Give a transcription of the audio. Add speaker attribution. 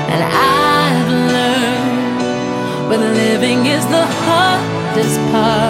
Speaker 1: And I've learned when living is the hardest part.